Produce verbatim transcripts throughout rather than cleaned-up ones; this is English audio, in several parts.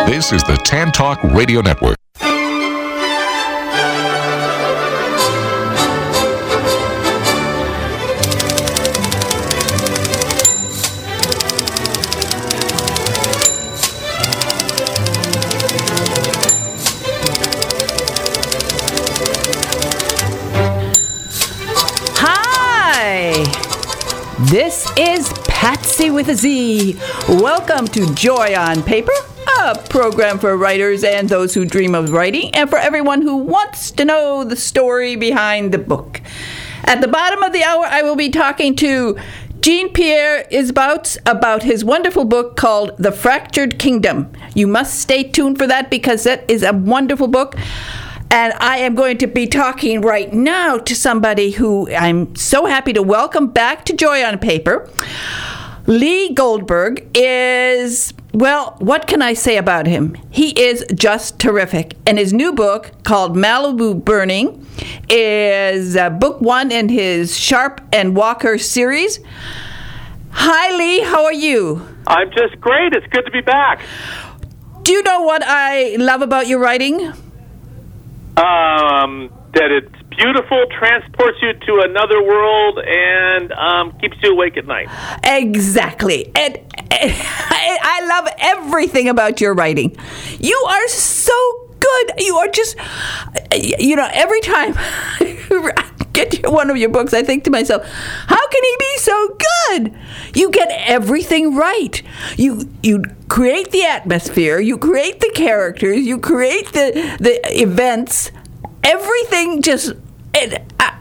This is the Tan Talk Radio Network. This is Patsy with a Z. Welcome to Joy on Paper, a program for writers and those who dream of writing, and for everyone who wants to know the story behind the book. At the bottom of the hour, I will be talking to Jean-Pierre Isbouts about his wonderful book called The Fractured Kingdom. You must stay tuned for that because that is a wonderful book. And I am going to be talking right now to somebody who I'm so happy to welcome back to Joy on Paper. Lee Goldberg is, well, what can I say about him? He is just terrific. And his new book, called Malibu Burning, is uh, book one in his Sharp and Walker series. Hi, Lee. How are you? I'm just great. It's good to be back. Do you know what I love about your writing? Um, that it's beautiful, transports you to another world, and um, keeps you awake at night. Exactly. And, and I, I love everything about your writing. You are so good. You are just, you know, every time I get to one of your books, I think to myself, how can he be so good? You get everything right. You you create the atmosphere, you create the characters, you create the the events. Everything just, it, I,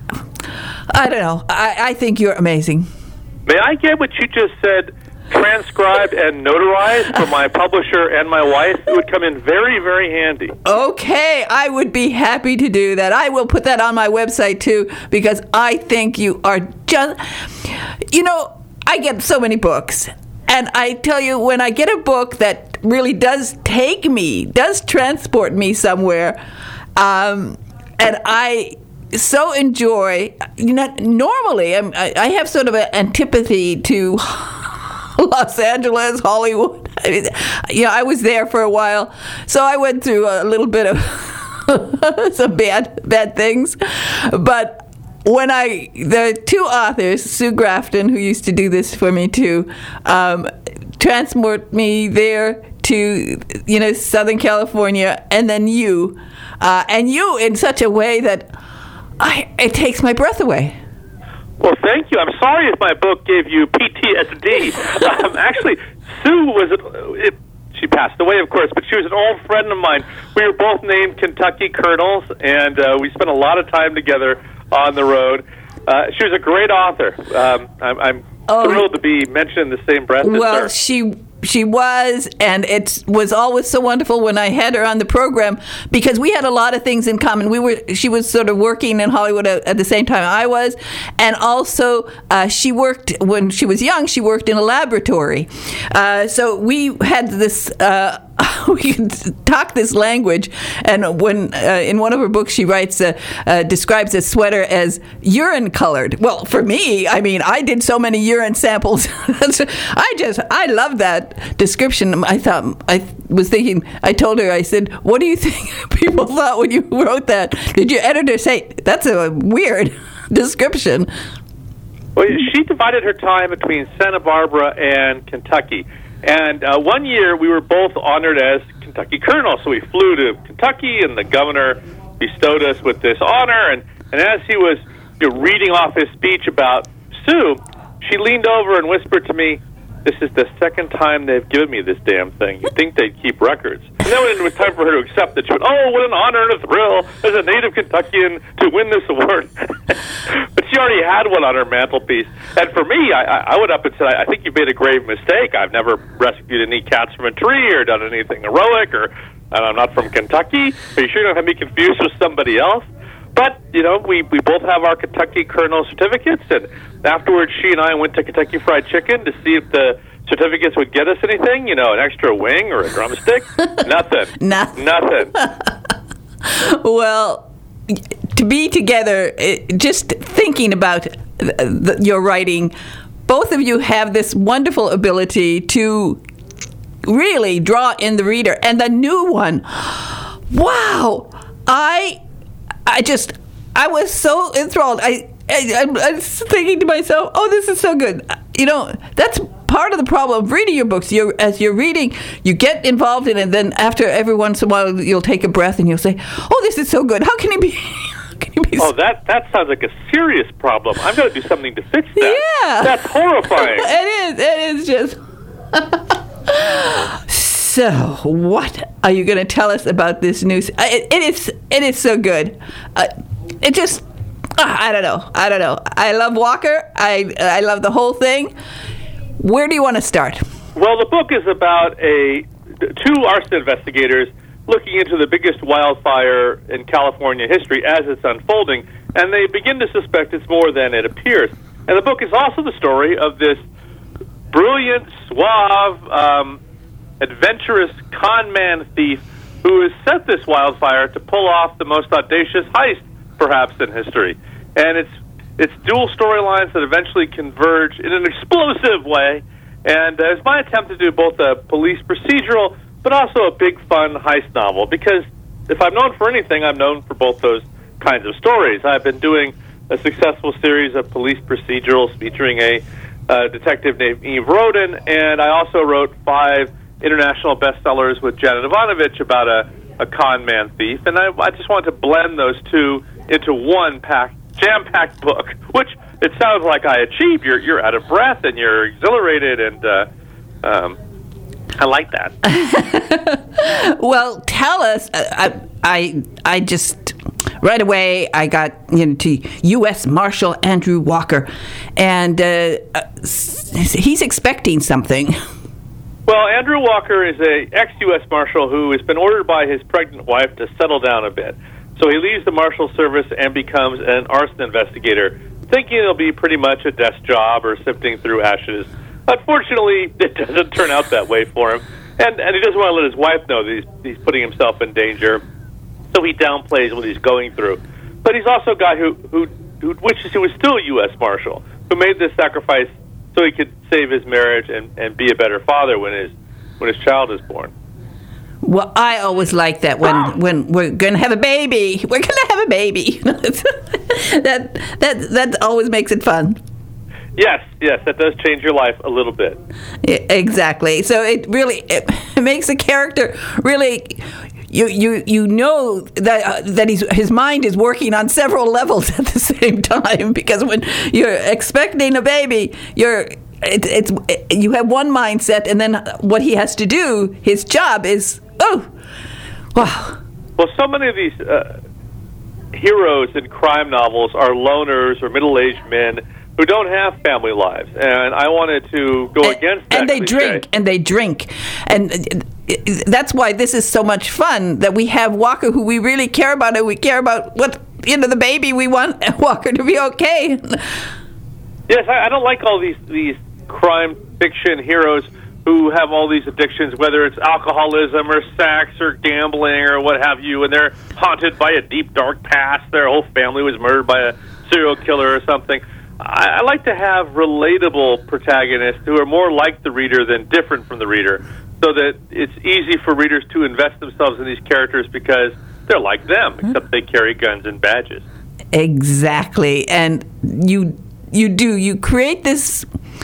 I don't know. I, I think you're amazing. May I get what you just said transcribed and notarized for my publisher and my wife? It would come in very, very handy. Okay, I would be happy to do that. I will put that on my website, too, because I think you are just... You know, I get so many books, and I tell you, when I get a book that really does take me, does transport me somewhere, um, and I... so enjoy, you know, normally I'm, I, I have sort of an antipathy to Los Angeles, Hollywood. I mean, you know, I was there for a while, so I went through a little bit of some bad, bad things. But when I, the two authors, Sue Grafton, who used to do this for me too, um, transport me there to, you know, Southern California, and then you, uh, and you in such a way that I, it takes my breath away. Well, thank you. I'm sorry if my book gave you P T S D. um, actually, Sue was, it, she passed away, of course, but she was an old friend of mine. We were both named Kentucky Colonels, and uh, we spent a lot of time together on the road. Uh, she was a great author. Um, I'm, I'm oh, thrilled to be mentioned in the same breath as her. Well, she... She was, and it was always so wonderful when I had her on the program because we had a lot of things in common. We were, she was sort of working in Hollywood at, at the same time I was, and also uh, she worked, when she was young, she worked in a laboratory. Uh, so we had this, uh, we could talk this language, and when uh, in one of her books she writes, uh, uh, describes a sweater as urine colored. Well, for me, I mean, I did so many urine samples. I just, I love that description. I thought, I was thinking, I told her, I said, what do you think people thought when you wrote that? Did your editor say, that's a weird description? Well, she divided her time between Santa Barbara and Kentucky. And uh, one year we were both honored as Kentucky Colonels. So we flew to Kentucky, and the governor bestowed us with this honor. And, and as he was, you know, reading off his speech about Sue, she leaned over and whispered to me, this is the second time they've given me this damn thing. You'd think they'd keep records. And then when it was time for her to accept it, she went, oh, what an honor and a thrill as a native Kentuckian to win this award. But she already had one on her mantelpiece. And for me, I, I went up and said, I think you made a grave mistake. I've never rescued any cats from a tree or done anything heroic, or and I'm not from Kentucky. Are you sure you don't have me confused with somebody else? But, you know, we, we both have our Kentucky Colonel certificates, and afterwards she and I went to Kentucky Fried Chicken to see if the certificates would get us anything, you know, an extra wing or a drumstick. Nothing. Nothing. Nothing. Well, to be together, it, just thinking about the, the, your writing, both of you have this wonderful ability to really draw in the reader. And the new one, wow, I, I just, I was so enthralled. I, I, I was thinking to myself, oh, this is so good. You know, that's part of the problem of reading your books. You're, as you're reading, you get involved in it, and then after every once in a while, you'll take a breath and you'll say, oh, this is so good. How can it be? Can you be oh, that that sounds like a serious problem. I'm going to do something to fix that. Yeah. That's horrifying. It is. It is just... So, what are you going to tell us about this new... It, it is It is so good. Uh, it just... Uh, I don't know. I don't know. I love Walker. I I love the whole thing. Where do you want to start? Well, the book is about a two arson investigators looking into the biggest wildfire in California history as it's unfolding, and they begin to suspect it's more than it appears. And the book is also the story of this brilliant, suave, um, adventurous con man thief who has set this wildfire to pull off the most audacious heist, perhaps, in history. And it's it's dual storylines that eventually converge in an explosive way, and uh, it's my attempt to do both a police procedural but also a big, fun heist novel, because if I'm known for anything, I'm known for both those kinds of stories. I've been doing a successful series of police procedurals featuring a uh, detective named Eve Roden, and I also wrote five international bestsellers with Janet Ivanovich about a, a con man thief, and I, I just wanted to blend those two into one pack, jam-packed book, which it sounds like I achieved. You're, you're out of breath, and you're exhilarated, and... Uh, um, I like that. Well, tell us. I, I, I just right away I got you know, to U S Marshal Andrew Walker, and uh, he's expecting something. Well, Andrew Walker is a ex-U S Marshal who has been ordered by his pregnant wife to settle down a bit. So he leaves the Marshal Service and becomes an arson investigator, thinking it'll be pretty much a desk job or sifting through ashes. Unfortunately, it doesn't turn out that way for him, and and he doesn't want to let his wife know that he's, he's putting himself in danger, so he downplays what he's going through. But he's also a guy who, who, who wishes he was still a U S Marshal, who made this sacrifice so he could save his marriage and, and be a better father when his when his child is born. Well, I always like that when, when we're going to have a baby. We're going to have a baby. that that that always makes it fun. Yes, yes, that does change your life a little bit. Yeah, exactly. So it really it, it makes a character really. You you you know that uh, that he's, his mind is working on several levels at the same time, because when you're expecting a baby, you're it, it's it, you have one mindset, and then what he has to do, his job is oh wow. Well, so many of these uh, heroes in crime novels are loners or middle-aged men who don't have family lives, and I wanted to go and, against that. And they cliche. drink, and they drink, and that's why this is so much fun, that we have Walker, who we really care about, and we care about what, you know, the baby. We want Walker to be okay. Yes, I, I don't like all these these crime fiction heroes who have all these addictions, whether it's alcoholism or sex or gambling or what have you, and they're haunted by a deep, dark past. Their whole family was murdered by a serial killer or something. I like to have relatable protagonists who are more like the reader than different from the reader, so that it's easy for readers to invest themselves in these characters because they're like them, except they carry guns and badges. Exactly. And you you do. You create this...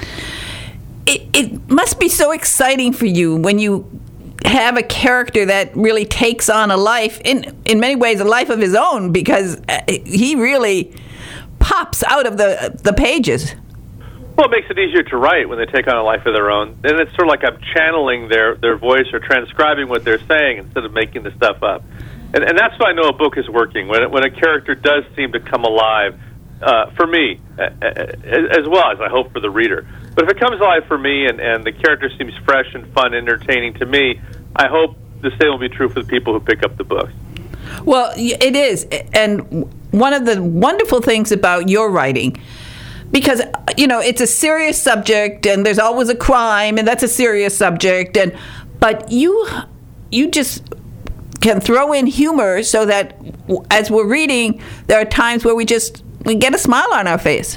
It, it must be so exciting for you when you have a character that really takes on a life, in, in many ways a life of his own, because he really... pops out of the the pages. Well, it makes it easier to write when they take on a life of their own. And it's sort of like I'm channeling their, their voice or transcribing what they're saying instead of making the stuff up. And and that's why I know a book is working, when when a character does seem to come alive, uh, for me, as well as I hope for the reader. But if it comes alive for me and, and the character seems fresh and fun, entertaining to me, I hope the same will be true for the people who pick up the books. Well, it is. And one of the wonderful things about your writing, because, you know, it's a serious subject and there's always a crime, and that's a serious subject, and but you you just can throw in humor so that as we're reading, there are times where we just we get a smile on our face.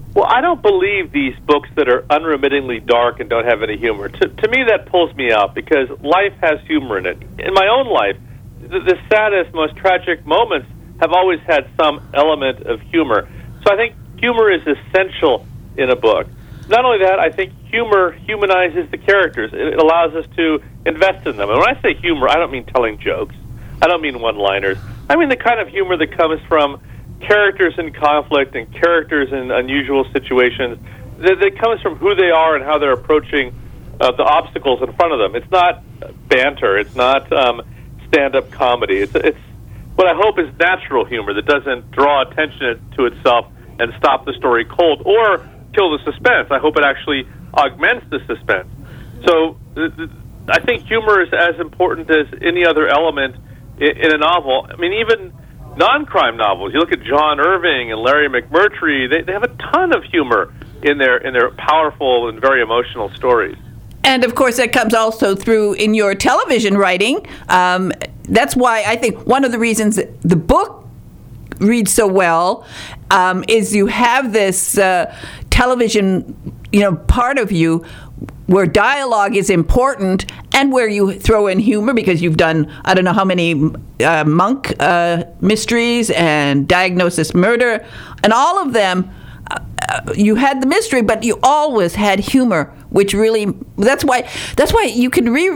Well, I don't believe these books that are unremittingly dark and don't have any humor. To, to me, that pulls me out because life has humor in it. In my own life, the, the saddest, most tragic moments have always had some element of humor. So I think humor is essential in a book. Not only that, I think humor humanizes the characters. It allows us to invest in them. And when I say humor, I don't mean telling jokes. I don't mean one-liners. I mean the kind of humor that comes from characters in conflict and characters in unusual situations that, that comes from who they are and how they're approaching uh, the obstacles in front of them. It's not banter. It's not um, stand-up comedy. It's, it's what I hope is natural humor that doesn't draw attention to itself and stop the story cold or kill the suspense. I hope it actually augments the suspense. So th- th- I think humor is as important as any other element in, in a novel. I mean, even non-crime novels. You look at John Irving and Larry McMurtry, they, they have a ton of humor in their in their powerful and very emotional stories. And, of course, that comes also through in your television writing. Um, that's why I think one of the reasons that the book reads so well um, is you have this uh, television, you know, part of you where dialogue is important and where you throw in humor because you've done, I don't know how many uh, Monk uh, mysteries and Diagnosis Murder, and all of them, uh, you had the mystery, but you always had humor, which really, that's why, that's why you can re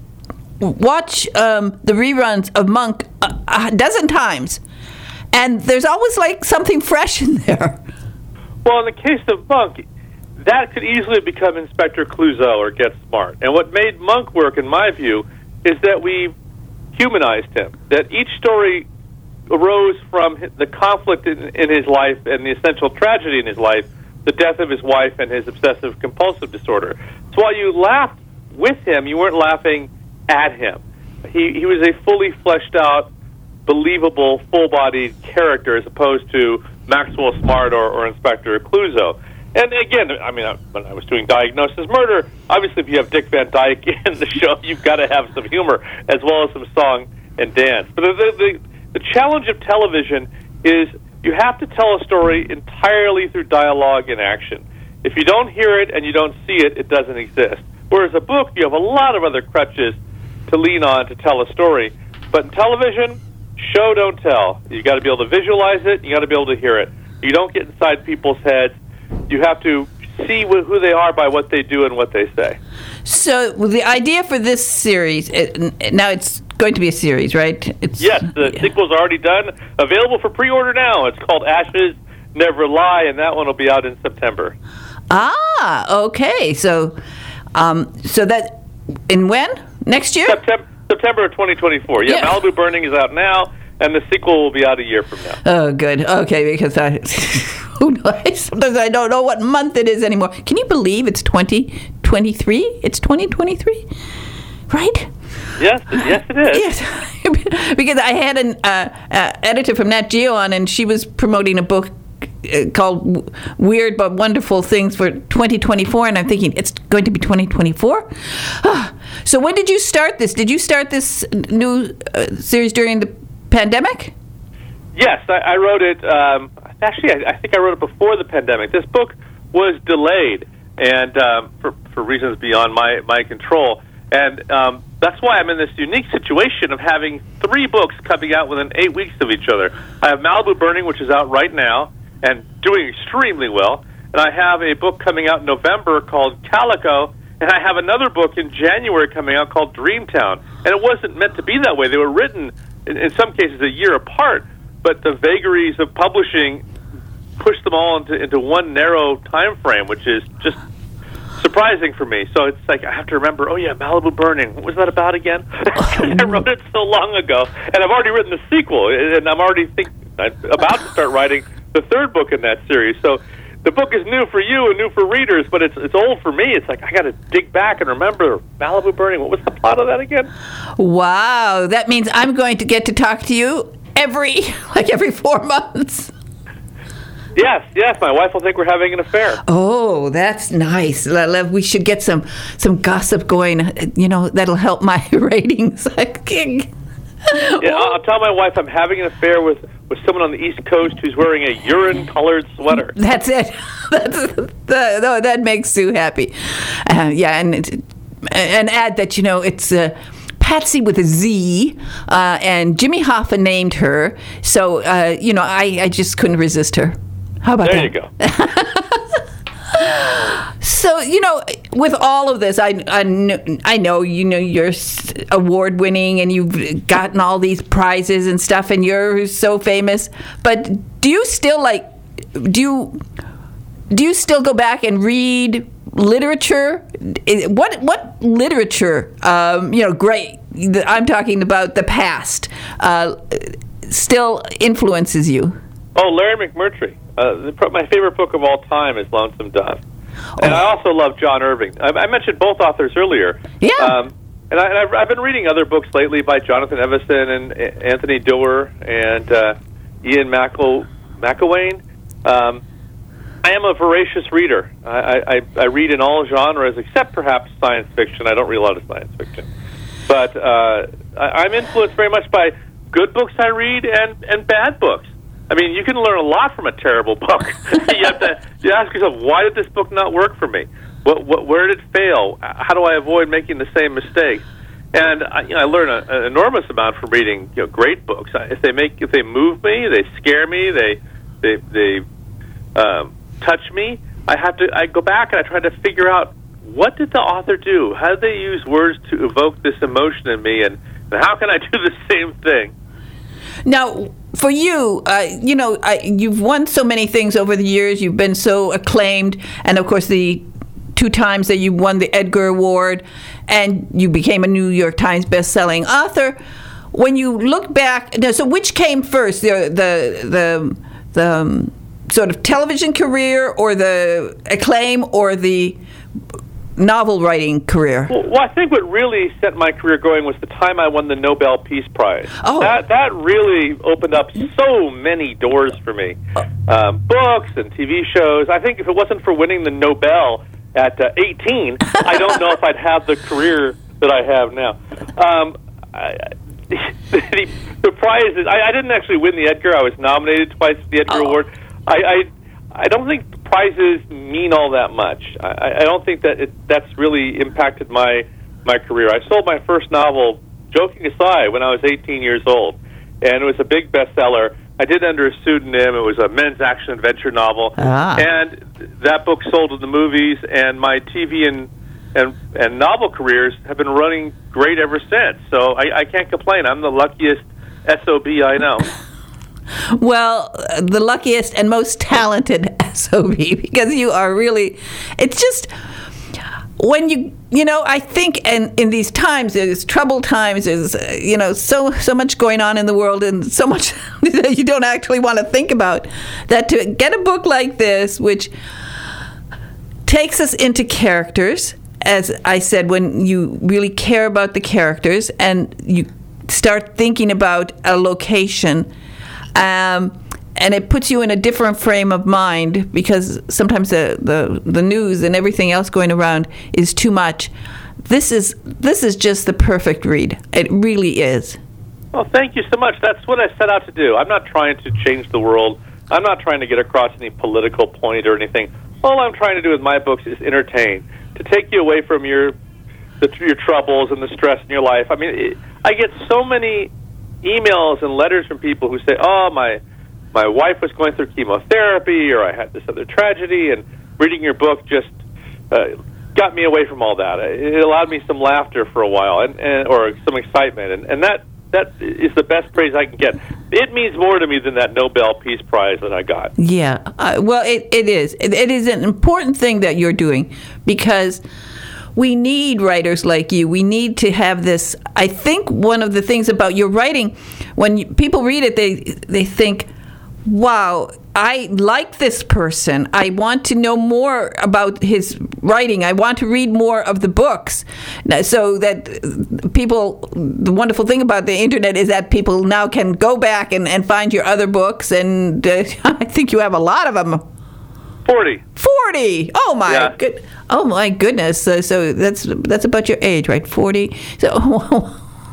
watch um, the reruns of Monk a, a dozen times, and there's always like something fresh in there. Well, in the case of Monk, that could easily become Inspector Clouseau or Get Smart. And what made Monk work, in my view, is that we humanized him. That each story arose from the conflict in, in his life and the essential tragedy in his life, the death of his wife and his obsessive-compulsive disorder. So while you laughed with him, you weren't laughing at him. He, he was a fully fleshed-out, believable, full-bodied character as opposed to Maxwell Smart or, or Inspector Clouseau. And again, I mean, when I was doing Diagnosis Murder, obviously if you have Dick Van Dyke in the show, you've got to have some humor as well as some song and dance. But the, the, the challenge of television is you have to tell a story entirely through dialogue and action. If you don't hear it and you don't see it, it doesn't exist. Whereas a book, you have a lot of other crutches to lean on to tell a story. But in television, show, don't tell. You got to be able to visualize it. You got to be able to hear it. You don't get inside people's heads. You have to see wh- who they are by what they do and what they say. So the idea for this series, it, now it's going to be a series, right? It's, yes, the yeah. sequel's already done. Available for pre-order now. It's called Ashes Never Lie, and that one will be out in September. Ah, okay. So, um, so that, in when? Next year? September, September of twenty twenty-four. Yeah, Yeah. Malibu Burning is out now, and the sequel will be out a year from now. Oh, good. Okay, because I, who knows? Sometimes I don't know what month it is anymore. Can you believe it's twenty twenty-three? It's twenty twenty-three, right? Yes, yes, it is. Yes, because I had an uh, uh, editor from Nat Geo on, and she was promoting a book uh, called Weird But Wonderful Things for twenty twenty-four, and I'm thinking, it's going to be twenty twenty-four? So when did you start this? Did you start this new uh, series during the pandemic? Yes, I, I wrote it. Um, actually, I, I think I wrote it before the pandemic. This book was delayed, and um, for for reasons beyond my my control, and um, that's why I'm in this unique situation of having three books coming out within eight weeks of each other. I have Malibu Burning, which is out right now and doing extremely well, and I have a book coming out in November called Calico, and I have another book in January coming out called Dreamtown. And it wasn't meant to be that way. They were written in, in some cases a year apart, but the vagaries of publishing pushed them all into, into one narrow time frame, which is just surprising for me. So it's like I have to remember, oh yeah, Malibu Burning. What was that about again? I wrote it so long ago, and I've already written the sequel, and I'm already think, I'm about to start writing the third book in that series. So the book is new for you and new for readers, but it's it's old for me. It's like I got to dig back and remember Malibu Burning. What was the plot of that again? Wow, that means I'm going to get to talk to you every like every four months. Yes, yes. My wife will think we're having an affair. Oh, that's nice. We should get some some gossip going. You know, that'll help my ratings. Yeah, I'll tell my wife I'm having an affair with with someone on the East Coast who's wearing a urine-colored sweater. That's it. That's the, no, that makes Sue happy. Uh, yeah, and and add that, you know, it's uh, Patsy with a Z, uh, and Jimmy Hoffa named her. So, uh, you know, I, I just couldn't resist her. How about there that? There you go. So, you know, with all of this, I, I, kn- I know, you know, you're award winning and you've gotten all these prizes and stuff and you're so famous. But do you still like, do you, do you still go back and read literature? What, what literature, um, you know, great, I'm talking about the past, uh, still influences you? Oh, Larry McMurtry. Uh, the, my favorite book of all time is Lonesome Dove. And oh. I also love John Irving. I, I mentioned both authors earlier. Yeah. Um, and, I, and I've, I've been reading other books lately by Jonathan Evison and uh, Anthony Doerr and uh, Ian McEl- McElwain. Um, I am a voracious reader. I, I, I read in all genres except perhaps science fiction. I don't read a lot of science fiction. But uh, I, I'm influenced very much by good books I read and, and bad books. I mean, you can learn a lot from a terrible book. you have to you ask yourself, why did this book not work for me? What, what, where did it fail? How do I avoid making the same mistakes? And I, you know, I learn a, an enormous amount from reading, you know, great books. If they make, if they move me, they scare me, they they they um, touch me. I have to. I go back and I try to figure out, what did the author do? How did they use words to evoke this emotion in me? And, and how can I do the same thing? Now, for you, uh, you know, I, you've won so many things over the years. You've been so acclaimed. And, of course, the two times that you won the Edgar Award and you became a New York Times best-selling author. When you look back, now, so which came first, the the the, the um, sort of television career or the acclaim or the novel writing career? Well, well, I think what really set my career going was the time I won the Nobel Peace Prize. Oh. That, that really opened up so many doors for me. Um, books and T V shows. I think if it wasn't for winning the Nobel at uh, eighteen, I don't know if I'd have the career that I have now. Um, I, the, the prize is, I, I didn't actually win the Edgar. I was nominated twice for the Edgar Oh. Award. I, I I don't think prizes mean all that much. I, I don't think that it, that's really impacted my my career. I sold my first novel, joking aside, when I was eighteen years old, and it was a big bestseller. I did it under a pseudonym. It was a men's action adventure novel, Ah. and that book sold to the movies. And my T V and and and novel careers have been running great ever since. So I, I can't complain. I'm the luckiest S O B I know. Well, the luckiest and most talented S O B, because you are really, it's just, when you, you know, I think in, in these times, there's troubled times, there's, uh, you know, so so much going on in the world and so much that you don't actually want to think about, that to get a book like this, which takes us into characters, as I said, when you really care about the characters and you start thinking about a location, Um, and it puts you in a different frame of mind, because sometimes the, the, the news and everything else going around is too much. This is this is just the perfect read. It really is. Well, thank you so much. That's what I set out to do. I'm not trying to change the world. I'm not trying to get across any political point or anything. All I'm trying to do with my books is entertain, to take you away from your the, your troubles and the stress in your life. I mean, it, I get so many emails and letters from people who say, oh, my my wife was going through chemotherapy, or I had this other tragedy, and reading your book just uh, got me away from all that. It allowed me some laughter for a while, and, and or some excitement, and, and that that is the best praise I can get. It means more to me than that Nobel Peace Prize that I got. Yeah, uh, well, it, it is. It, it is an important thing that you're doing, because we need writers like you. We need to have this. I think one of the things about your writing, when you, people read it, they they think, wow, I like this person. I want to know more about his writing. I want to read more of the books. So that people, the wonderful thing about the internet is that people now can go back and, and find your other books. And uh, I think you have a lot of them. Forty. Forty. Oh my Yeah. good. Oh my goodness. So, so that's that's about your age, right? Forty. So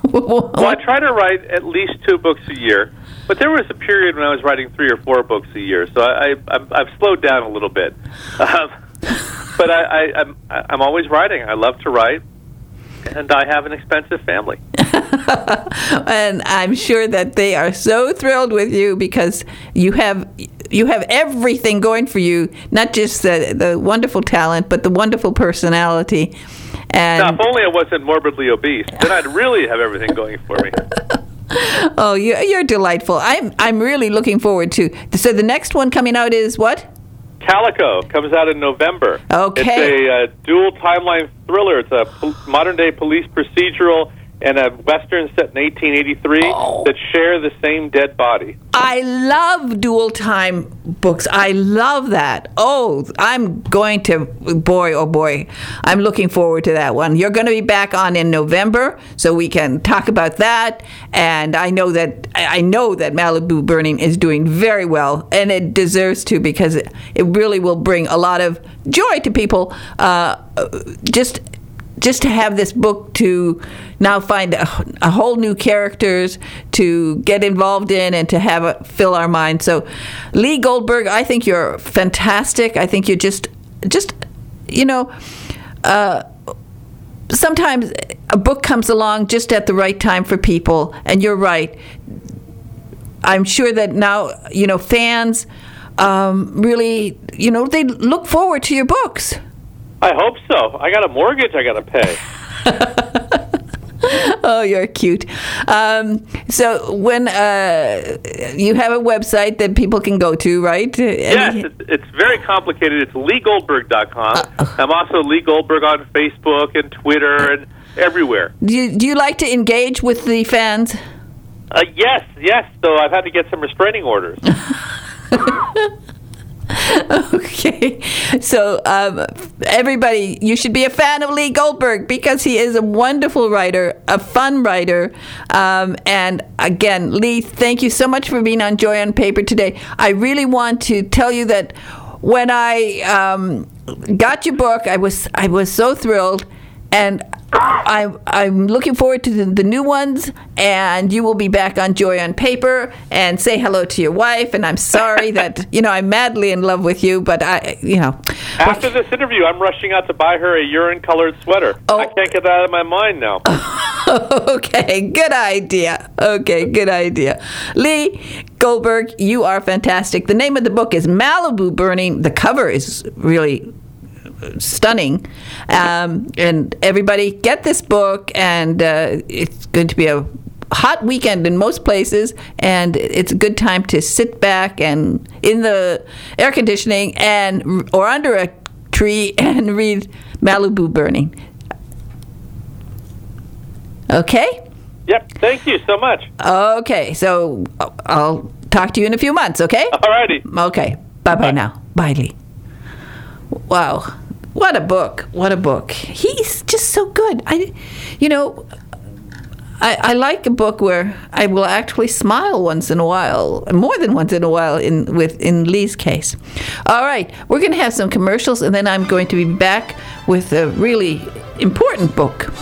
Well, I try to write at least two books a year, but there was a period when I was writing three or four books a year, so I, I, I've, I've slowed down a little bit. Um, but I, I, I'm, I'm always writing. I love to write, and I have an expensive family. And I'm sure that they are so thrilled with you because you have you have everything going for you, not just the, the wonderful talent, but the wonderful personality. And now, if only I wasn't morbidly obese, then I'd really have everything going for me. Oh, you, you're delightful. I'm I'm really looking forward to. So the next one coming out is what? Calico comes out in November. Okay. It's a uh, dual timeline thriller. It's a po- modern-day police procedural and a Western set in eighteen eighty-three oh. that share the same dead body. I love dual time books. I love that. Oh, I'm going to, boy, oh boy, I'm looking forward to that one. You're going to be back on in November, so we can talk about that. And I know that I know that Malibu Burning is doing very well, and it deserves to because it, it really will bring a lot of joy to people. Uh, just. Just to have this book to now find a, a whole new characters to get involved in and to have it fill our mind. So, Lee Goldberg, I think you're fantastic. I think you're just, just, you know, uh, sometimes a book comes along just at the right time for people, and you're right. I'm sure that now, you know, fans um, really, you know, they look forward to your books. I hope so. I got a mortgage I got to pay. Oh, you're cute. Um, so when uh, you have a website that people can go to, right? Yes, it's, it's very complicated. It's lee goldberg dot com. Uh, I'm also Lee Goldberg on Facebook and Twitter and everywhere. Do you, do you like to engage with the fans? Uh, yes, yes, though I've had to get some restraining orders. Okay, so um, everybody, you should be a fan of Lee Goldberg because he is a wonderful writer, a fun writer. Um, and again, Lee, thank you so much for being on Joy on Paper today. I really want to tell you that when I um, got your book, I was I was so thrilled, and I, I'm looking forward to the, the new ones, and you will be back on Joy on Paper, and say hello to your wife, and I'm sorry that, you know, I'm madly in love with you, but I, you know. After this interview, I'm rushing out to buy her a urine-colored sweater. Oh. I can't get that out of my mind now. Okay, good idea. Okay, good idea. Lee Goldberg, you are fantastic. The name of the book is Malibu Burning. The cover is really stunning, um, and everybody get this book, and uh, it's going to be a hot weekend in most places, and it's a good time to sit back and in the air conditioning and or under a tree and read Malibu Burning. Okay? Yep, thank you so much. Okay, so I'll talk to you in a few months, okay? All righty. Okay, bye-bye Bye. now. Bye, Lee. Wow. What a book. What a book. He's just so good. I, you know, I, I like a book where I will actually smile once in a while, more than once in a while in with in Lee's case. All right, we're going to have some commercials, and then I'm going to be back with a really important book.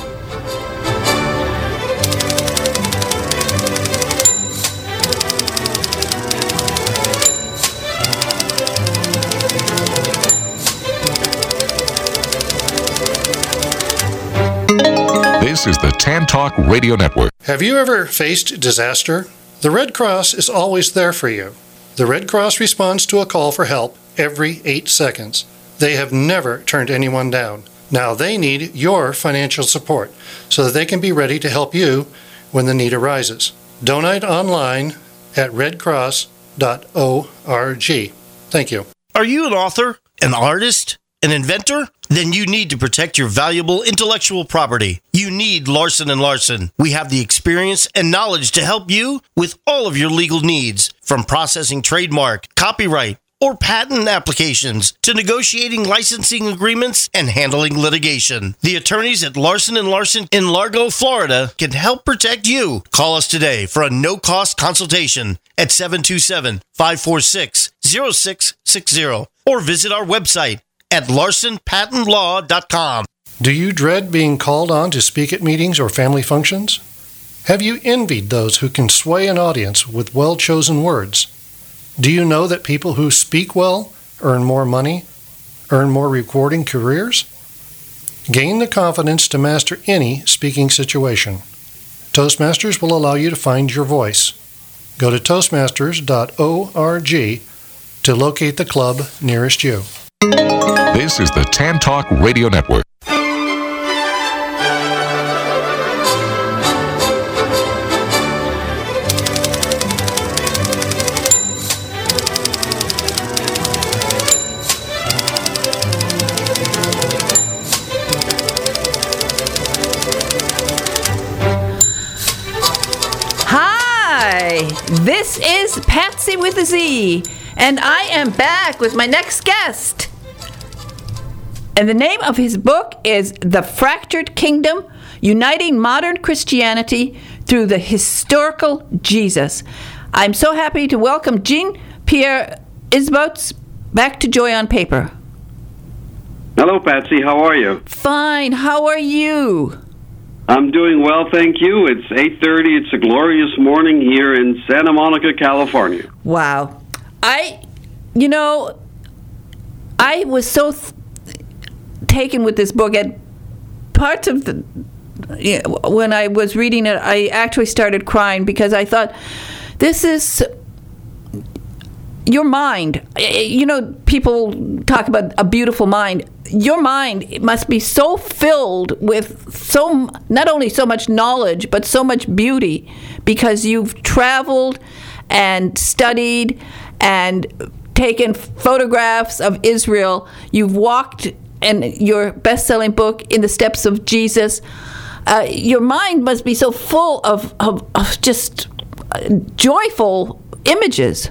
This is the Tan Talk Radio Network. Have you ever faced disaster? The Red Cross is always there for you. The Red Cross responds to a call for help every eight seconds. They have never turned anyone down. Now they need your financial support so that they can be ready to help you when the need arises. Donate online at red cross dot org. Thank you. Are you an author, an artist, an inventor? Then you need to protect your valuable intellectual property. You need Larson and Larson. We have the experience and knowledge to help you with all of your legal needs, from processing trademark, copyright, or patent applications to negotiating licensing agreements and handling litigation. The attorneys at Larson and Larson in Largo, Florida can help protect you. Call us today for a no-cost consultation at seven two seven, five four six, zero six six zero or visit our website at larson patent law dot com. Do you dread being called on to speak at meetings or family functions? Have you envied those who can sway an audience with well-chosen words? Do you know that people who speak well earn more money, earn more rewarding careers? Gain the confidence to master any speaking situation. Toastmasters will allow you to find your voice. Go to toastmasters dot org to locate the club nearest you. This is the Tan Talk Radio Network. This is Patsy with a Z, and I am back with my next guest. And the name of his book is The Fractured Kingdom, Uniting Modern Christianity Through the Historical Jesus. I'm so happy to welcome Jean-Pierre Isbouts back to Joy on Paper. Hello, Patsy. How are you? Fine. How are you? I'm doing well, thank you. It's eight thirty. It's a glorious morning here in Santa Monica, California. Wow. I, you know, I was so th- taken with this book. At parts of the, you know, when I was reading it, I actually started crying because I thought, this is your mind. You know, people talk about a beautiful mind. Your mind must be so filled with so not only so much knowledge but so much beauty because you've traveled and studied and taken photographs of Israel. You've walked in your best-selling book In the Steps of Jesus. Uh, your mind must be so full of, of, of just joyful images.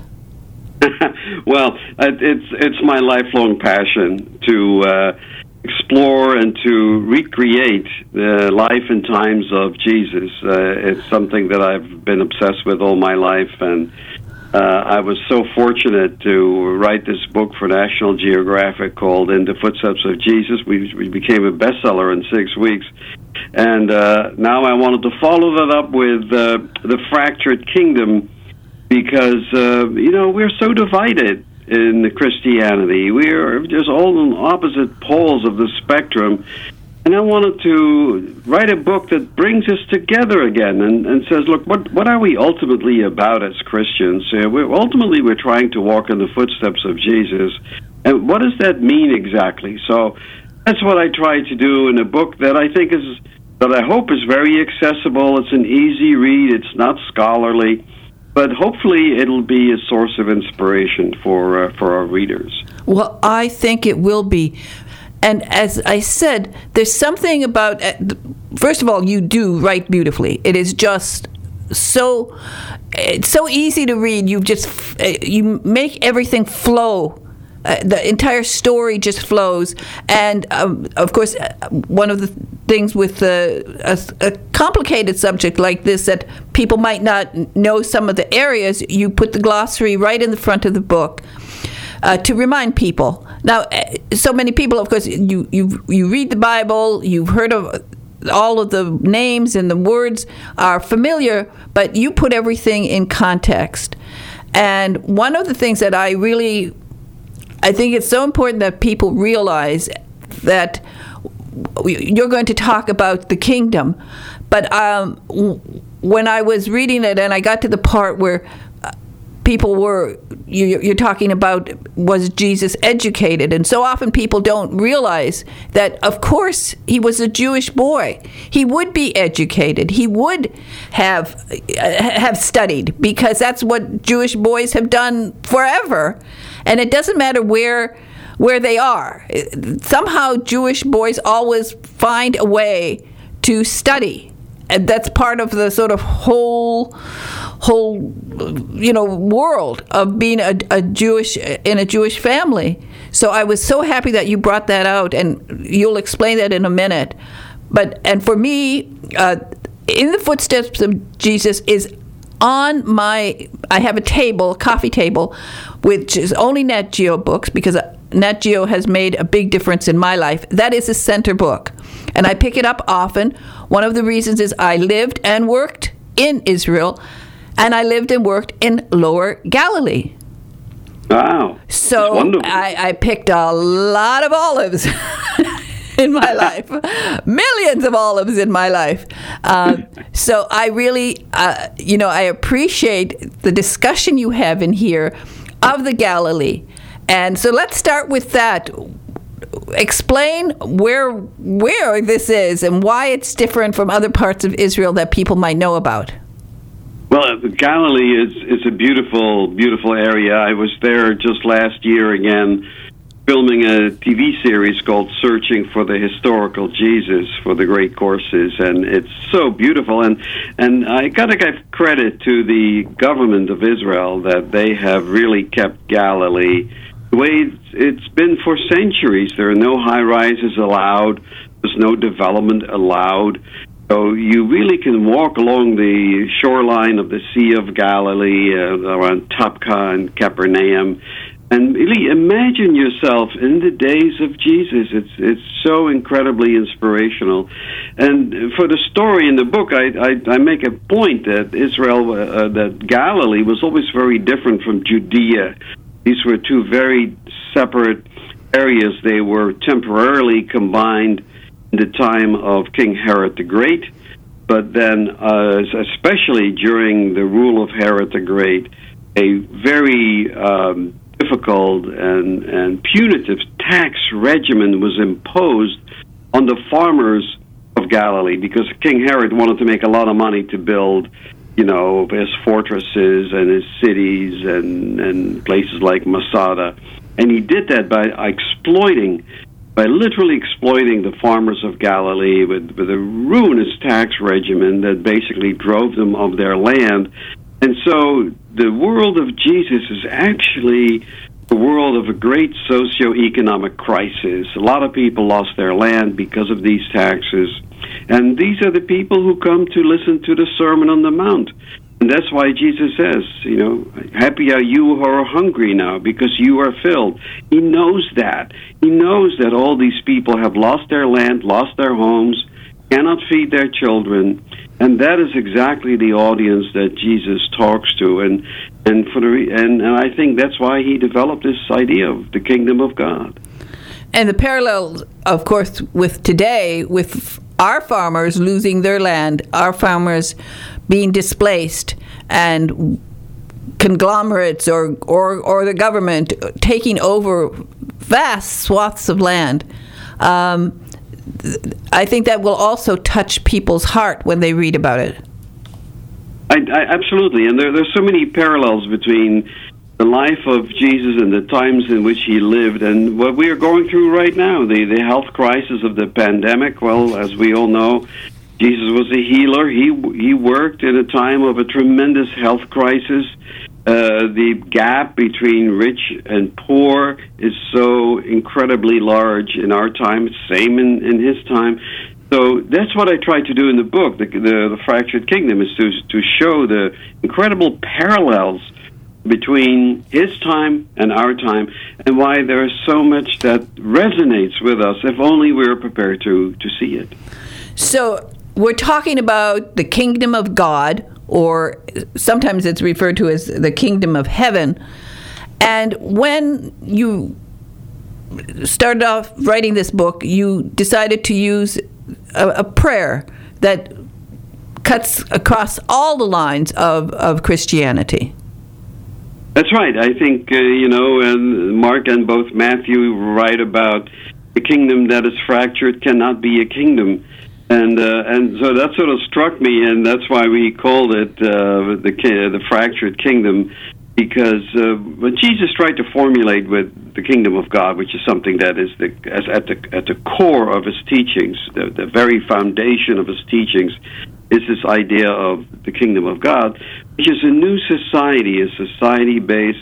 Well, it's it's my lifelong passion to uh, explore and to recreate the life and times of Jesus. Uh, it's something that I've been obsessed with all my life, and uh, I was so fortunate to write this book for National Geographic called In the Footsteps of Jesus. We, we became a bestseller in six weeks. And uh, now I wanted to follow that up with uh, The Fractured Kingdom, because, uh, you know, we're so divided in Christianity. We're just all on opposite poles of the spectrum. And I wanted to write a book that brings us together again and, and says, look, what what are we ultimately about as Christians? Uh, we're, ultimately, we're trying to walk in the footsteps of Jesus. And what does that mean exactly? So that's what I try to do in a book that I think is, that I hope is very accessible. It's an easy read. It's not scholarly. But hopefully it'll be a source of inspiration for uh, for our readers. Well, I think it will be. And as I said, there's something about, first of all, you do write beautifully. It is just so, it's so easy to read. You just, you make everything flow. Uh, the entire story just flows. And, um, of course, one of the things with uh, a, a complicated subject like this that people might not know some of the areas, you put the glossary right in the front of the book uh, to remind people. Now, so many people, of course, you, you, you read the Bible, you've heard of all of the names and the words are familiar, but you put everything in context. And one of the things that I really I think it's so important that people realize that you're going to talk about the kingdom. But um, when I was reading it and I got to the part where people were, you're talking about, was Jesus educated? And so often people don't realize that, of course, he was a Jewish boy. He would be educated. He would have have studied, because that's what Jewish boys have done forever. And it doesn't matter where where they are. Somehow Jewish boys always find a way to study. And that's part of the sort of whole, whole, you know, world of being a, a Jewish, in a Jewish family. So I was so happy that you brought that out, and you'll explain that in a minute. But, and for me, uh, In the Footsteps of Jesus is on my, I have a table, a coffee table, which is only Nat Geo books, because Nat Geo has made a big difference in my life. That is a center book. And I pick it up often. One of the reasons is I lived and worked in Israel, and I lived and worked in Lower Galilee. Wow. So I, I picked a lot of olives in my life, millions of olives in my life. Um, so I really, uh, you know, I appreciate the discussion you have in here of the Galilee. And so let's start with that. Explain where where this is and why it's different from other parts of Israel that people might know about. Well, Galilee is, is a beautiful, beautiful area. I was there just last year again, filming a T V series called Searching for the Historical Jesus for the Great Courses, and it's so beautiful. And, and I got to give credit to the government of Israel that they have really kept Galilee the way it's, it's been for centuries. There are no high-rises allowed. There's no development allowed. So you really can walk along the shoreline of the Sea of Galilee, uh, around Tabqa and Capernaum, and really imagine yourself in the days of Jesus. It's it's so incredibly inspirational. And for the story in the book, I I, I make a point that Israel, uh, that Galilee was always very different from Judea. These were two very separate areas. They were temporarily combined in the time of King Herod the Great, but then uh, especially during the rule of Herod the Great, a very um, difficult and, and punitive tax regimen was imposed on the farmers of Galilee, because King Herod wanted to make a lot of money to build, you know, his fortresses and his cities and, and places like Masada. And he did that by exploiting by literally exploiting the farmers of Galilee with, with a ruinous tax regimen that basically drove them off their land. And so the world of Jesus is actually the world of a great socioeconomic crisis. A lot of people lost their land because of these taxes. And these are the people who come to listen to the Sermon on the Mount. And that's why Jesus says, you know, happy are you who are hungry now, because you are filled. He knows that. He knows that all these people have lost their land, lost their homes, cannot feed their children. And that is exactly the audience that Jesus talks to. And and for the and, and I think that's why he developed this idea of the kingdom of God. And the parallel, of course, with today, with our farmers losing their land, our farmers being displaced, and conglomerates or, or, or the government taking over vast swaths of land. Um, I think that will also touch people's heart when they read about it. I, I, absolutely, and there, there's so many parallels between the life of Jesus and the times in which he lived and what we are going through right now, the, the health crisis of the pandemic. Well, as we all know, Jesus was a healer. He he worked in a time of a tremendous health crisis. Uh, the gap between rich and poor is so incredibly large in our time. Same in, in his time. So that's what I try to do in the book, the, the, the Fractured Kingdom, is to to show the incredible parallels between his time and our time, and why there is so much that resonates with us if only we were prepared to, to see it. So we're talking about the kingdom of God, or sometimes it's referred to as the kingdom of heaven. And when you started off writing this book, you decided to use a, a prayer that cuts across all the lines of, of Christianity. That's right. I think, uh, you know, and Mark and both Matthew write about the kingdom that is fractured cannot be a kingdom. And uh, and so that sort of struck me, and that's why we called it uh, the the fractured kingdom, because uh, when Jesus tried to formulate with the kingdom of God, which is something that is the, as at the at the core of his teachings, the, the very foundation of his teachings, is this idea of the kingdom of God, which is a new society, a society based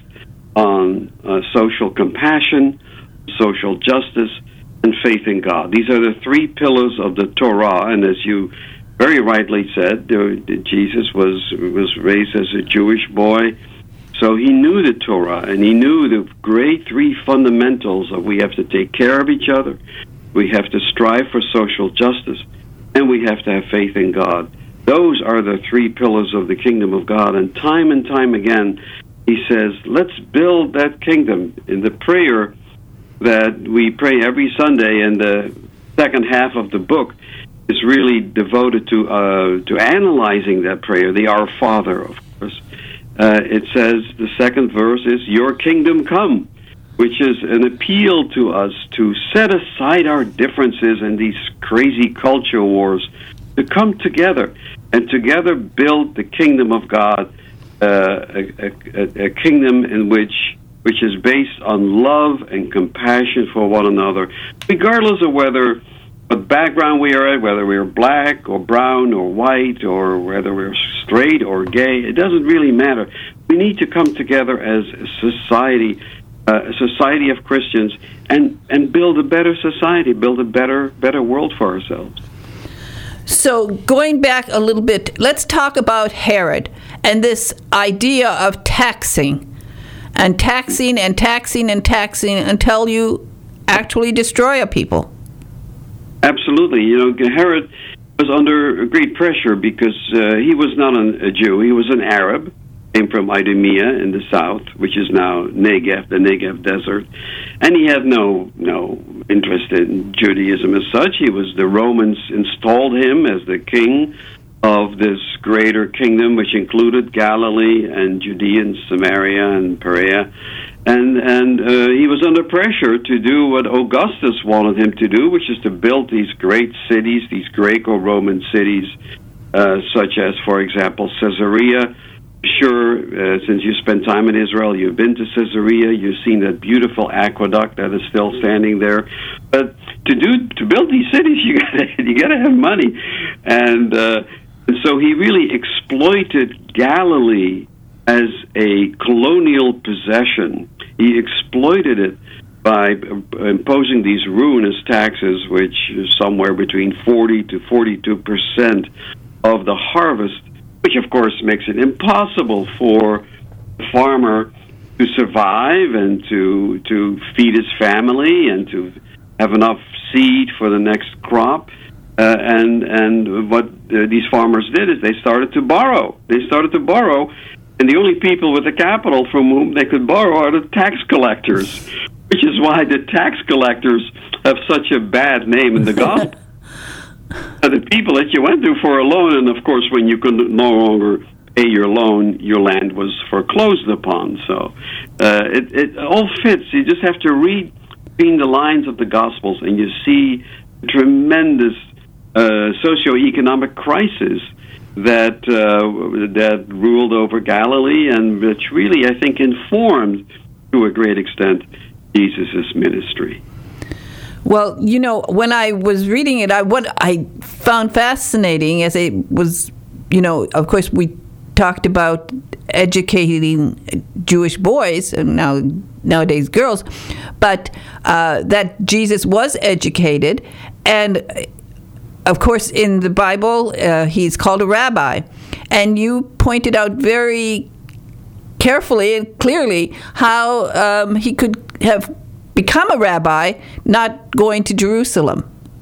on uh, social compassion, social justice, and faith in God. These are the three pillars of the Torah, and as you very rightly said, there, Jesus was was raised as a Jewish boy, so he knew the Torah, and he knew the great three fundamentals of we have to take care of each other, we have to strive for social justice, and we have to have faith in God. Those are the three pillars of the kingdom of God. And time and time again, he says, let's build that kingdom. In the prayer that we pray every Sunday, and the second half of the book is really devoted to uh, to analyzing that prayer, the Our Father, of course. Uh, it says, the second verse is, your kingdom come, which is an appeal to us to set aside our differences and these crazy culture wars, to come together and together build the kingdom of God, uh, a, a, a kingdom in which which is based on love and compassion for one another, regardless of whether what background we are at, whether we're black or brown or white, or whether we're straight or gay. It doesn't really matter. We need to come together as a society, uh, a society of Christians, and, and build a better society, build a better better world for ourselves. So going back a little bit, let's talk about Herod and this idea of taxing. And taxing and taxing and taxing until you actually destroy a people. Absolutely. You know, Herod was under great pressure because uh, he was not a Jew. He was an Arab, came from Idumea in the south, which is now Negev, the Negev desert. And he had no no interest in Judaism as such. He was the Romans installed him as the king of this greater kingdom, which included Galilee and Judea and Samaria and Perea. And and uh, he was under pressure to do what Augustus wanted him to do, which is to build these great cities, these Greco-Roman cities, uh, such as, for example, Caesarea. Sure, uh, since you spent time in Israel, you've been to Caesarea, you've seen that beautiful aqueduct that is still standing there. But to do to build these cities, you gotta you gotta have money, and uh, And so he really exploited Galilee as a colonial possession. He exploited it by imposing these ruinous taxes, which is somewhere between forty to forty-two percent of the harvest, which of course makes it impossible for the farmer to survive and to to feed his family and to have enough seed for the next crop. Uh, and and what uh, these farmers did is they started to borrow. They started to borrow, and the only people with the capital from whom they could borrow are the tax collectors, which is why the tax collectors have such a bad name in the gospel. uh, the people that you went to for a loan, and of course when you could no longer pay your loan, your land was foreclosed upon. So uh, it, it all fits. You just have to read between the lines of the Gospels, and you see tremendous Uh, socioeconomic crisis that uh, that ruled over Galilee, and which really, I think, informed to a great extent Jesus' ministry. Well, you know, when I was reading it, I what I found fascinating as it was, you know, of course we talked about educating Jewish boys and now nowadays girls, but uh, that Jesus was educated, and of course, in the Bible, uh, he's called a rabbi. And you pointed out very carefully and clearly how um, he could have become a rabbi not going to Jerusalem.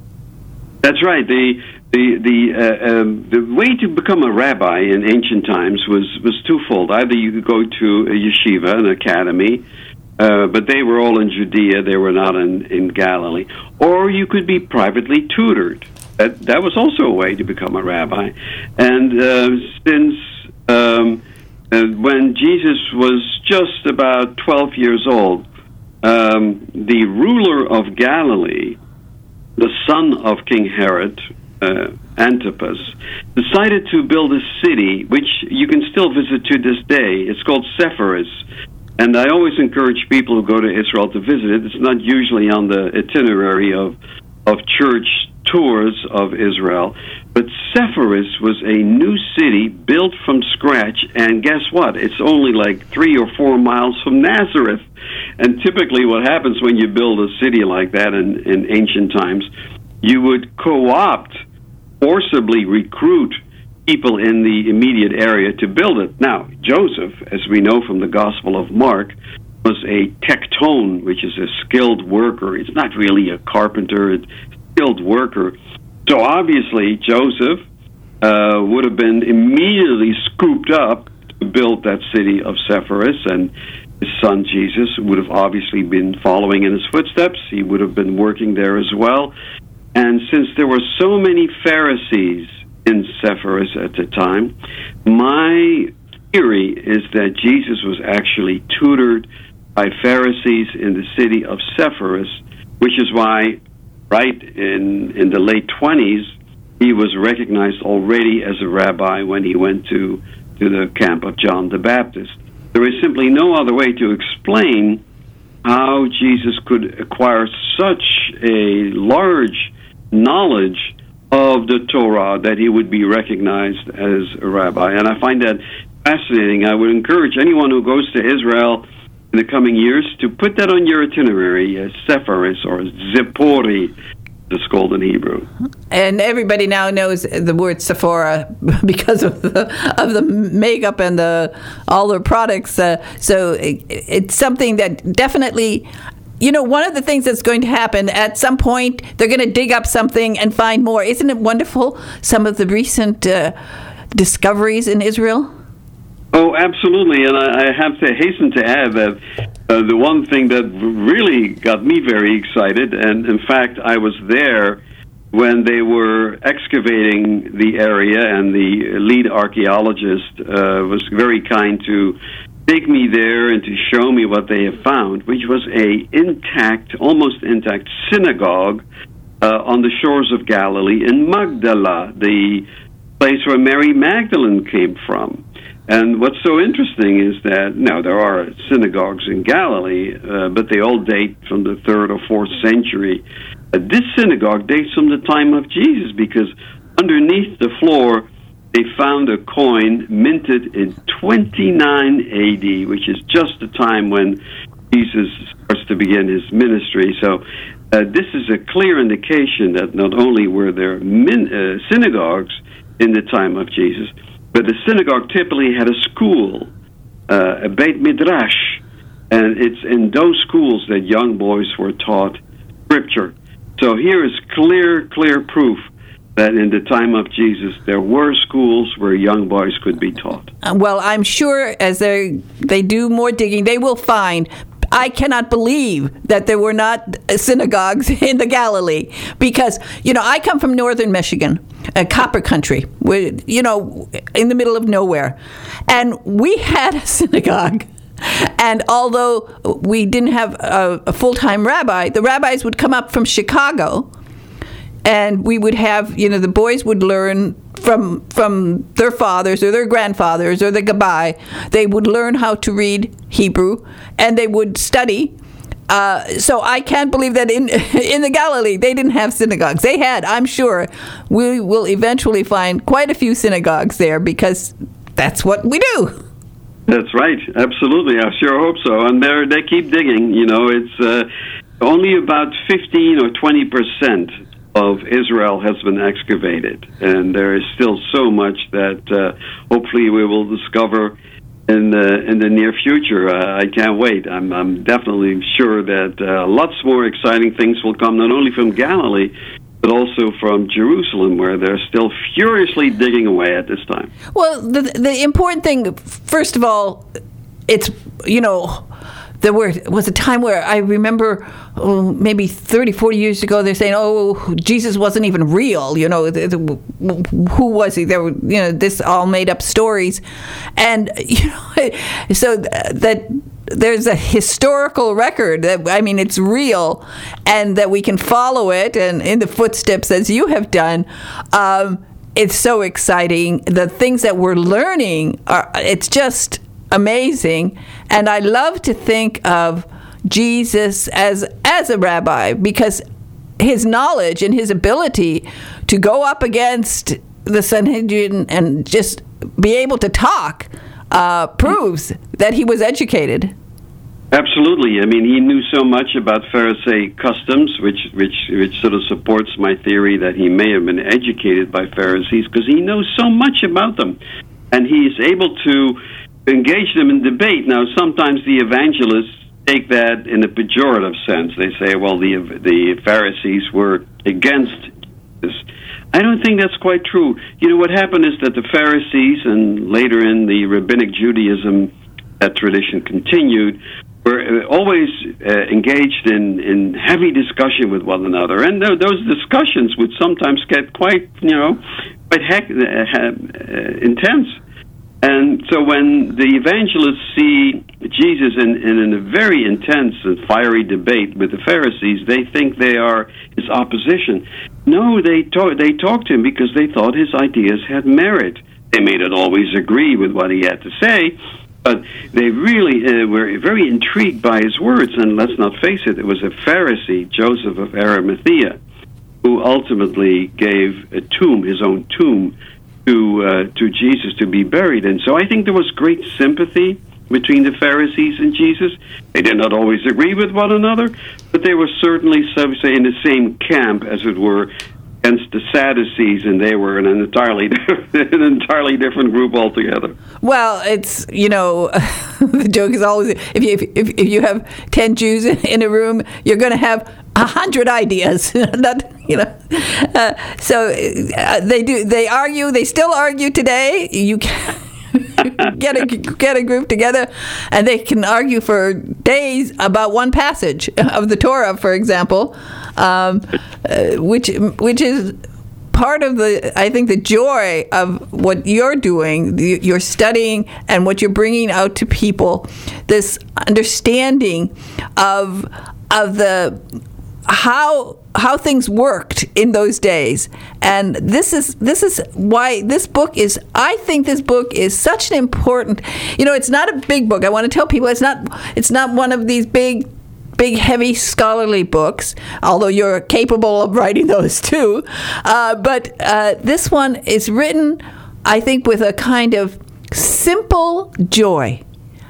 That's right. The the the uh, um, the way to become a rabbi in ancient times was, was twofold. Either you could go to a yeshiva, an academy, uh, but they were all in Judea. They were not in, in Galilee. Or you could be privately tutored. That, that was also a way to become a rabbi. And uh, since um, uh, when Jesus was just about twelve years old, um, the ruler of Galilee, the son of King Herod, uh, Antipas, decided to build a city which you can still visit to this day. It's called Sepphoris. And I always encourage people who go to Israel to visit it. It's not usually on the itinerary of of church tours of Israel, but Sepphoris was a new city built from scratch, and guess what? It's only like three or four miles from Nazareth. And typically what happens when you build a city like that in, in ancient times, you would co-opt, forcibly recruit people in the immediate area to build it. Now, Joseph, as we know from the Gospel of Mark, was a tekton, which is a skilled worker. It's not really a carpenter, it's a skilled worker. So obviously Joseph uh, would have been immediately scooped up to build that city of Sepphoris, and his son Jesus would have obviously been following in his footsteps. He would have been working there as well. And since there were so many Pharisees in Sepphoris at the time, my theory is that Jesus was actually tutored by Pharisees in the city of Sepphoris, which is why, right in in the late twenties, he was recognized already as a rabbi when he went to, to the camp of John the Baptist. There is simply no other way to explain how Jesus could acquire such a large knowledge of the Torah that he would be recognized as a rabbi. And I find that fascinating. I would encourage anyone who goes to Israel in the coming years to put that on your itinerary as Sepphoris or Zippori, it's called in Hebrew. And everybody now knows the word Sephora because of the of the makeup and the all the products. Uh, so it, it's something that definitely, you know, one of the things that's going to happen at some point, they're going to dig up something and find more. Isn't it wonderful? Some of the recent uh, discoveries in Israel. Oh, absolutely. And I, I have to hasten to add that uh, the one thing that really got me very excited, and in fact, I was there when they were excavating the area, and the lead archaeologist uh, was very kind to take me there and to show me what they have found, which was a intact, almost intact synagogue uh, on the shores of Galilee in Magdala, the place where Mary Magdalene came from. And what's so interesting is that, now, there are synagogues in Galilee, uh, but they all date from the third or fourth century. Uh, this synagogue dates from the time of Jesus, because underneath the floor, they found a coin minted in twenty-nine A D, which is just the time when Jesus starts to begin his ministry. So uh, this is a clear indication that not only were there min- uh, synagogues in the time of Jesus, but the synagogue typically had a school, uh, a Beit Midrash, and it's in those schools that young boys were taught Scripture. So here is clear, clear proof that in the time of Jesus there were schools where young boys could be taught. Well, I'm sure as they they do more digging, they will find. I cannot believe that there were not synagogues in the Galilee, because, you know, I come from northern Michigan, a copper country, where, you know, in the middle of nowhere. And we had a synagogue. And although we didn't have a, a full-time rabbi, the rabbis would come up from Chicago, and we would have, you know, the boys would learn from from their fathers or their grandfathers or the Gabbai. They would learn how to read Hebrew, and they would study. Uh, so I can't believe that in in the Galilee they didn't have synagogues. They had, I'm sure, we will eventually find quite a few synagogues there, because that's what we do. That's right. Absolutely. I sure hope so. And they they keep digging. You know, it's uh, only about fifteen or twenty percent of Israel has been excavated, and there is still so much that uh, hopefully we will discover in the in the near future. Uh, I can't wait. I'm I'm definitely sure that uh, lots more exciting things will come, not only from Galilee, but also from Jerusalem, where they're still furiously digging away at this time. Well, the the important thing, first of all, it's, you know, there were, was a time where I remember oh, maybe thirty, forty years ago, they're saying, oh, Jesus wasn't even real. You know, the, the, who was he? There were, you know, this all made up stories. And, you know, so that there's a historical record that, I mean, it's real, and that we can follow it and in the footsteps as you have done. Um, it's so exciting. The things that we're learning are, it's just amazing. And I love to think of Jesus as as a rabbi, because his knowledge and his ability to go up against the Sanhedrin and just be able to talk uh, proves that he was educated. Absolutely. I mean, he knew so much about Pharisee customs, which which which sort of supports my theory that he may have been educated by Pharisees, because he knows so much about them, and he is able to engage them in debate. Now, sometimes the evangelists take that in a pejorative sense. They say, well, the the Pharisees were against Jesus. I don't think that's quite true. You know, what happened is that the Pharisees, and later in the Rabbinic Judaism, that tradition continued, were always uh, engaged in, in heavy discussion with one another. And th- those discussions would sometimes get quite, you know, quite heck, uh, uh, intense. And so when the evangelists see Jesus in, in, in a very intense and fiery debate with the Pharisees, they think they are his opposition. No, they talk, they talked to him because they thought his ideas had merit. They may not always agree with what he had to say, but they really uh, were very intrigued by his words. And let's not face it, it was a Pharisee, Joseph of Arimathea, who ultimately gave a tomb, his own tomb, to uh, to Jesus to be buried in. So I think there was great sympathy between the Pharisees and Jesus. They did not always agree with one another, but they were certainly, so say, in the same camp, as it were, against the Sadducees, and they were in an entirely an entirely different group altogether. Well, it's, you know, the joke is always, if you if, if you have ten Jews in a room, you're going to have a hundred ideas. Not, you know, uh, so uh, they do. They argue. They still argue today. You can get a get a group together, and they can argue for days about one passage of the Torah, for example, um, uh, which which is part of the, I think, the joy of what you're doing, you're studying, and what you're bringing out to people. This understanding of of the how how things worked in those days. And this is this is why this book is, I think this book is such an important, you know, it's not a big book. I want to tell people it's not it's not one of these big big heavy scholarly books, although you're capable of writing those too. Uh, but uh, this one is written, I think, with a kind of simple joy.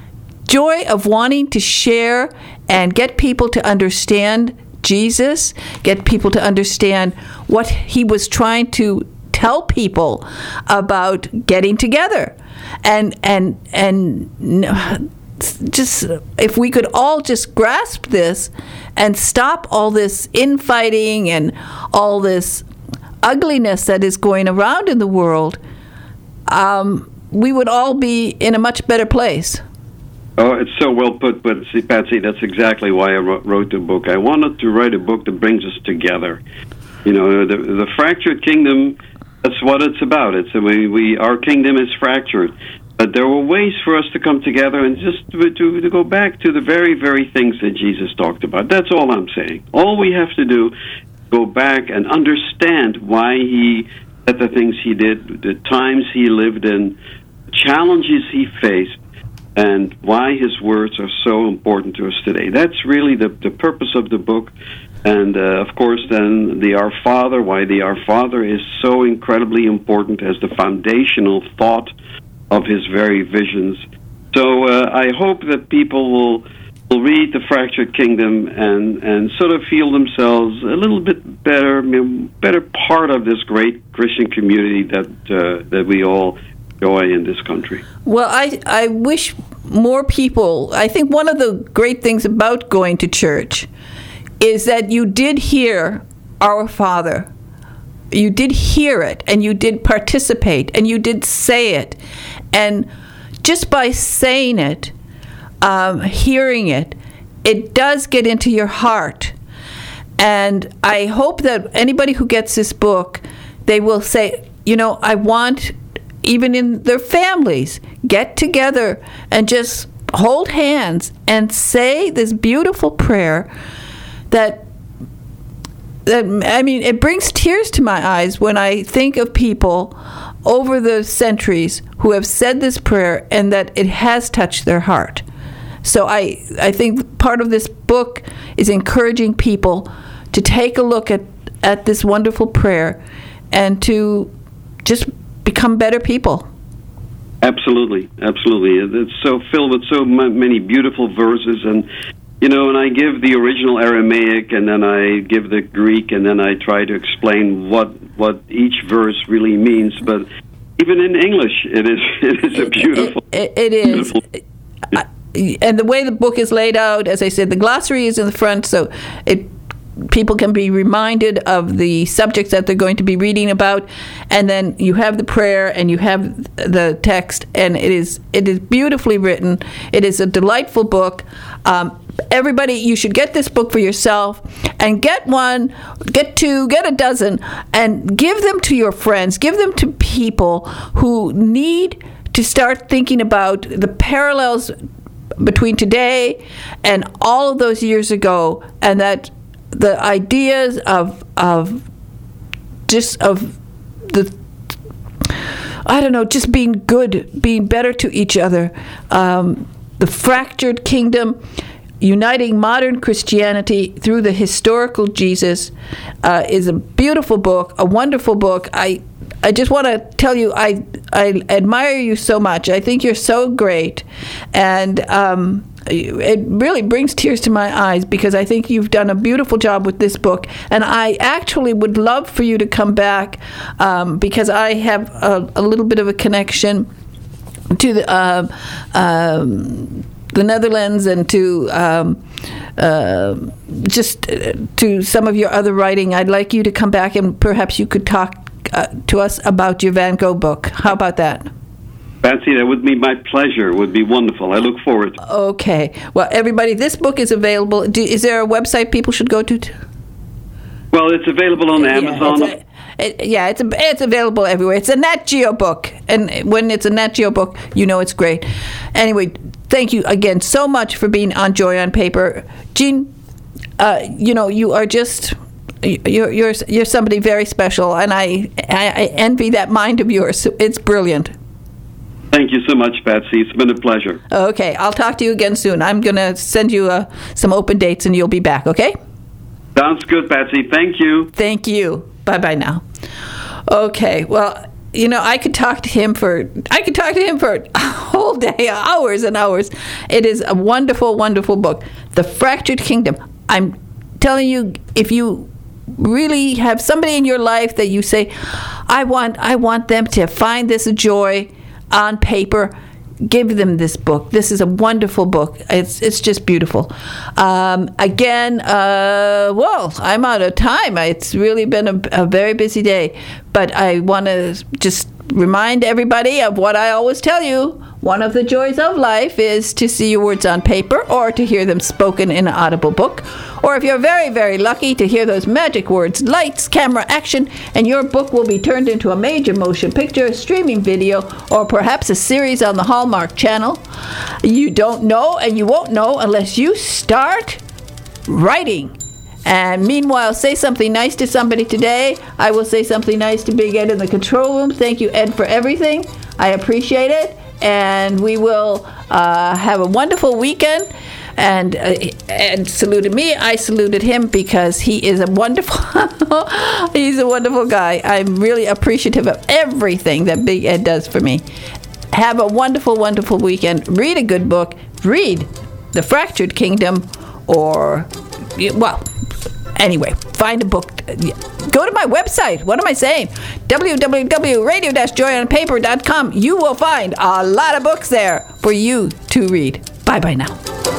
Joy of wanting to share and get people to understand Jesus, get people to understand what he was trying to tell people about getting together. And and and just, if we could all just grasp this and stop all this infighting and all this ugliness that is going around in the world, um, we would all be in a much better place. Oh, it's so well put, but see, Patsy, that's exactly why I wrote the book. I wanted to write a book that brings us together. You know, the, the fractured kingdom, that's what it's about. It's we, we our kingdom is fractured. But there were ways for us to come together and just to, to, to go back to the very, very things that Jesus talked about. That's all I'm saying. All we have to do is go back and understand why he said the things he did, the times he lived in, challenges he faced, and why his words are so important to us today. That's really the, the purpose of the book. And, uh, of course, then the Our Father, why the Our Father is so incredibly important as the foundational thought of his very visions. So uh, I hope that people will will read The Fractured Kingdom and, and sort of feel themselves a little bit better, better part of this great Christian community that uh, that we all enjoy in this country. Well, I, I wish more people, I think one of the great things about going to church is that you did hear Our Father. You did hear it, and you did participate, and you did say it. And just by saying it, um, hearing it, it does get into your heart. And I hope that anybody who gets this book, they will say, you know, I want, even in their families, get together and just hold hands and say this beautiful prayer that That, I mean, it brings tears to my eyes when I think of people over the centuries who have said this prayer and that it has touched their heart. So I, I think part of this book is encouraging people to take a look at, at this wonderful prayer and to just become better people. Absolutely, absolutely. It's so filled with so many beautiful verses, and you know, and I give the original Aramaic, and then I give the Greek, and then I try to explain what what each verse really means. But even in English, it is it is a beautiful. It, it, it is, beautiful. I, and the way the book is laid out, as I said, the glossary is in the front, so it people can be reminded of the subjects that they're going to be reading about, and then you have the prayer and you have the text, and it is it is beautifully written. It is a delightful book. Um, everybody, you should get this book for yourself, and get one, get two, get a dozen, and give them to your friends. Give them to people who need to start thinking about the parallels between today and all of those years ago, and that the ideas of of just of the I don't know, just being good, being better to each other, um, the fractured kingdom, uniting modern Christianity through the historical Jesus, uh, is a beautiful book, a wonderful book. I I just want to tell you, I I admire you so much. I think you're so great, and um, it really brings tears to my eyes because I think you've done a beautiful job with this book. And I actually would love for you to come back um, because I have a, a little bit of a connection to the uh, um, the Netherlands and to um, uh, just to some of your other writing. I'd like you to come back and perhaps you could talk Uh, to us about your Van Gogh book. How about that? Patsy, that would be my pleasure. It would be wonderful. I look forward to it. Okay. Well, everybody, this book is available. Do, is there a website people should go to? Well, it's available on Amazon. Yeah, it's, a, it, yeah, it's, a, it's available everywhere. It's a Nat Geo book. And when it's a Nat Geo book, you know it's great. Anyway, thank you again so much for being on Joy on Paper. Jean, uh, you know, you are just... You're you're you're somebody very special, and I, I I envy that mind of yours. It's brilliant. Thank you so much, Patsy. It's been a pleasure. Okay, I'll talk to you again soon. I'm gonna send you uh, some open dates, and you'll be back. Okay? Sounds good, Patsy. Thank you. Thank you. Bye bye now. Okay. Well, you know, I could talk to him for I could talk to him for a whole day, hours and hours. It is a wonderful, wonderful book, The Fractured Kingdom. I'm telling you, if you really have somebody in your life that you say, I want I want them to find this joy on paper, give them this book. This is a wonderful book. It's it's just beautiful. Um, again, uh, well, I'm out of time. It's really been a, a very busy day, but I want to just remind everybody of what I always tell you. One of the joys of life is to see your words on paper or to hear them spoken in an audible book. Or if you're very, very lucky to hear those magic words, lights, camera, action, and your book will be turned into a major motion picture, streaming video, or perhaps a series on the Hallmark Channel. You don't know, and you won't know unless you start writing. And meanwhile, say something nice to somebody today. I will say something nice to Big Ed in the control room. Thank you, Ed, for everything. I appreciate it. And we will uh, have a wonderful weekend. And uh, Ed saluted me. I saluted him because he is a wonderful, he's a wonderful guy. I'm really appreciative of everything that Big Ed does for me. Have a wonderful, wonderful weekend. Read a good book. Read The Fractured Kingdom, or, well, anyway, find a book. Go to my website. What am I saying? w w w dot radio dash joy on paper dot com. You will find a lot of books there for you to read. Bye-bye now.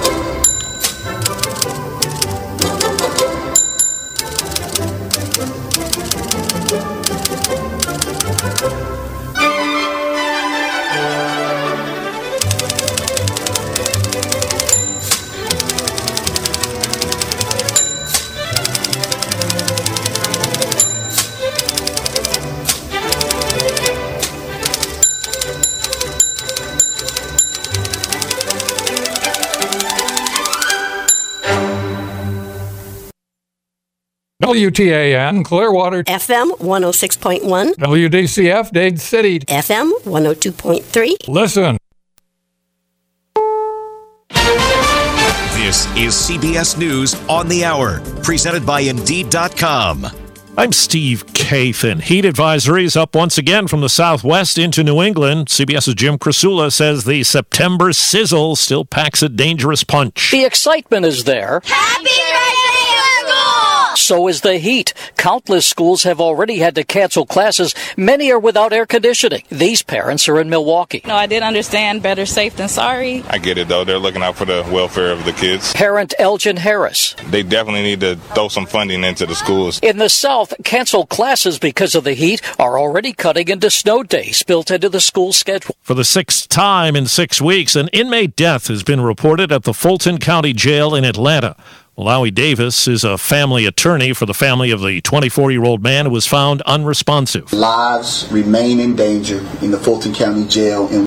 W T A N, Clearwater. F M one oh six point one. W D C F, Dade City. F M one oh two point three. Listen. This is C B S News on the Hour, presented by Indeed dot com. I'm Steve Kathan. Heat advisories up once again from the southwest into New England. CBS's Jim Krasula says the September sizzle still packs a dangerous punch. The excitement is there. Happy birthday, school! So is the heat. Countless schools have already had to cancel classes. Many are without air conditioning. These parents are in Milwaukee. No, I did understand better safe than sorry. I get it, though. They're looking out for the welfare of the kids. Parent Elgin Harris. They definitely need to throw some funding into the schools. In the South, canceled classes because of the heat are already cutting into snow days built into the school schedule. For the sixth time in six weeks, an inmate death has been reported at the Fulton County Jail in Atlanta. Lowy Davis is a family attorney for the family of the twenty-four-year-old man who was found unresponsive. Lives remain in danger in the Fulton County Jail. In